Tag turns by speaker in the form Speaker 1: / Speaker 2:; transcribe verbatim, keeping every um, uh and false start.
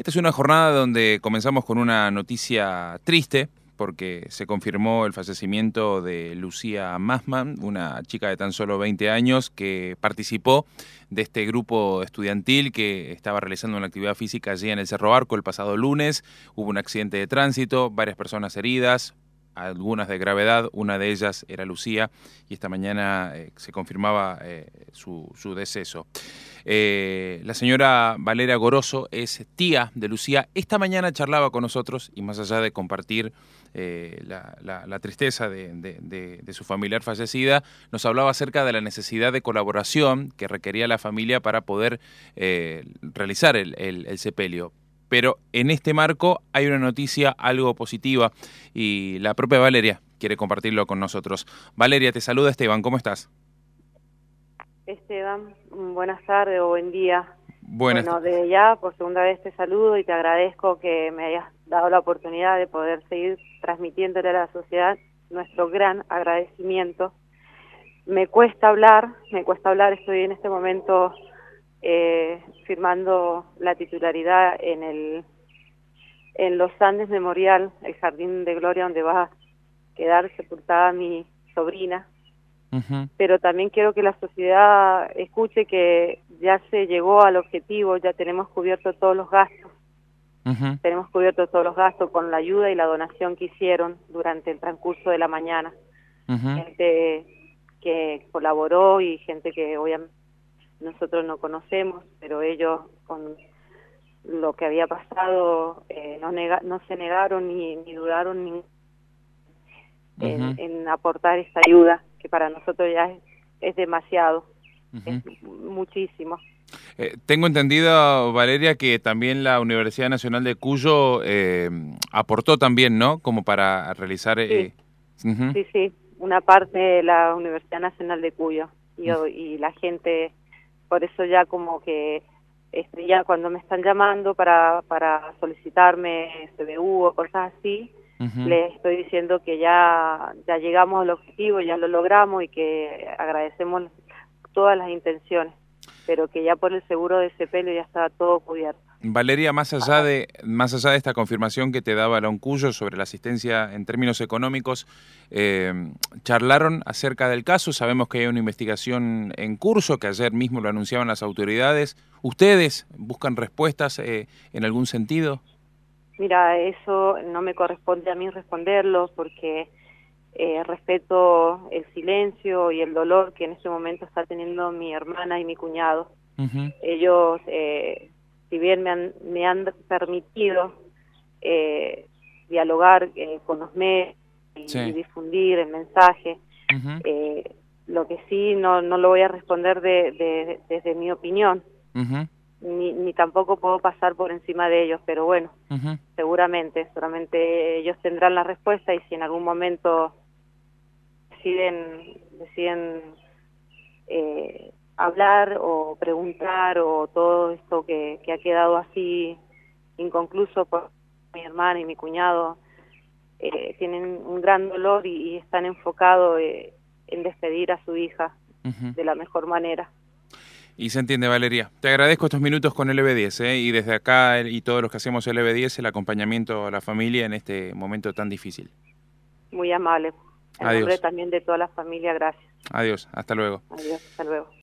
Speaker 1: Esta es una jornada donde comenzamos con una noticia triste, porque se confirmó el fallecimiento de Lucía Massman, una chica de tan solo veinte años que participó de este grupo estudiantil que estaba realizando una actividad física allí en el Cerro Arco el pasado lunes. Hubo un accidente de tránsito, varias personas heridas, algunas de gravedad, una de ellas era Lucía, y esta mañana eh, se confirmaba eh, su, su deceso. Eh, la señora Valeria Goroso es tía de Lucía. Esta mañana charlaba con nosotros y más allá de compartir eh, la, la, la tristeza de, de, de, de su familiar fallecida, nos hablaba acerca de la necesidad de colaboración que requería la familia para poder eh, realizar el, el, el sepelio. Pero en este marco hay una noticia algo positiva y la propia Valeria quiere compartirlo con nosotros. Valeria, te saluda Esteban, ¿cómo estás?
Speaker 2: Esteban, buenas tardes o buen día.
Speaker 1: Buenas.
Speaker 2: Bueno, desde ya por segunda vez te saludo y te agradezco que me hayas dado la oportunidad de poder seguir transmitiéndole a la sociedad nuestro gran agradecimiento. Me cuesta hablar, me cuesta hablar, estoy en este momento eh, firmando la titularidad en el en Los Andes Memorial, el Jardín de Gloria, donde va a quedar sepultada mi sobrina. Uh-huh. Pero también quiero que la sociedad escuche que ya se llegó al objetivo, ya tenemos cubierto todos los gastos. Uh-huh. Tenemos cubierto todos los gastos con la ayuda y la donación que hicieron durante el transcurso de la mañana. Uh-huh. Gente que colaboró y gente que obviamente nosotros no conocemos, pero ellos con lo que había pasado eh, no, nega, no se negaron ni, ni dudaron ni en, uh-huh. en aportar esta ayuda, que para nosotros ya es, es demasiado, uh-huh. es muchísimo.
Speaker 1: Eh, tengo entendido, Valeria, que también la Universidad Nacional de Cuyo eh, aportó también, ¿no? Como para realizar... Eh...
Speaker 2: Sí. Uh-huh. sí, sí, una parte de la Universidad Nacional de Cuyo y, uh-huh. y la gente, por eso ya como que este, ya cuando me están llamando para, para solicitarme C B U o cosas así, Uh-huh. les estoy diciendo que ya ya llegamos al objetivo, ya lo logramos y que agradecemos todas las intenciones, pero que ya por el seguro de sepelio ya estaba todo cubierto.
Speaker 1: Valeria, más allá de más allá de esta confirmación que te daba la UNCUYO sobre la asistencia en términos económicos, eh, ¿charlaron acerca del caso? Sabemos que hay una investigación en curso, que ayer mismo lo anunciaban las autoridades. ¿Ustedes buscan respuestas eh, en algún sentido?
Speaker 2: Mira, eso no me corresponde a mí responderlo porque eh, respeto el silencio y el dolor que en este momento está teniendo mi hermana y mi cuñado. Uh-huh. Ellos, eh, si bien me han, me han permitido eh, dialogar eh, con los medios y, sí. y difundir el mensaje, uh-huh. eh, lo que sí no, no lo voy a responder de, de, desde mi opinión. Uh-huh. Ni, ni tampoco puedo pasar por encima de ellos, pero bueno, uh-huh. seguramente, seguramente ellos tendrán la respuesta y si en algún momento deciden, deciden eh, hablar o preguntar o todo esto que, que ha quedado así inconcluso por mi hermana y mi cuñado, eh, tienen un gran dolor y, y están enfocados eh, en despedir a su hija uh-huh. de la mejor manera.
Speaker 1: Y se entiende, Valeria. Te agradezco estos minutos con L B diez, ¿eh? Y desde acá y todos los que hacemos L B diez, el acompañamiento a la familia en este momento tan difícil.
Speaker 2: Muy amable. En
Speaker 1: Adiós.
Speaker 2: nombre también de toda la familia, gracias.
Speaker 1: Adiós, hasta luego.
Speaker 2: Adiós, hasta luego.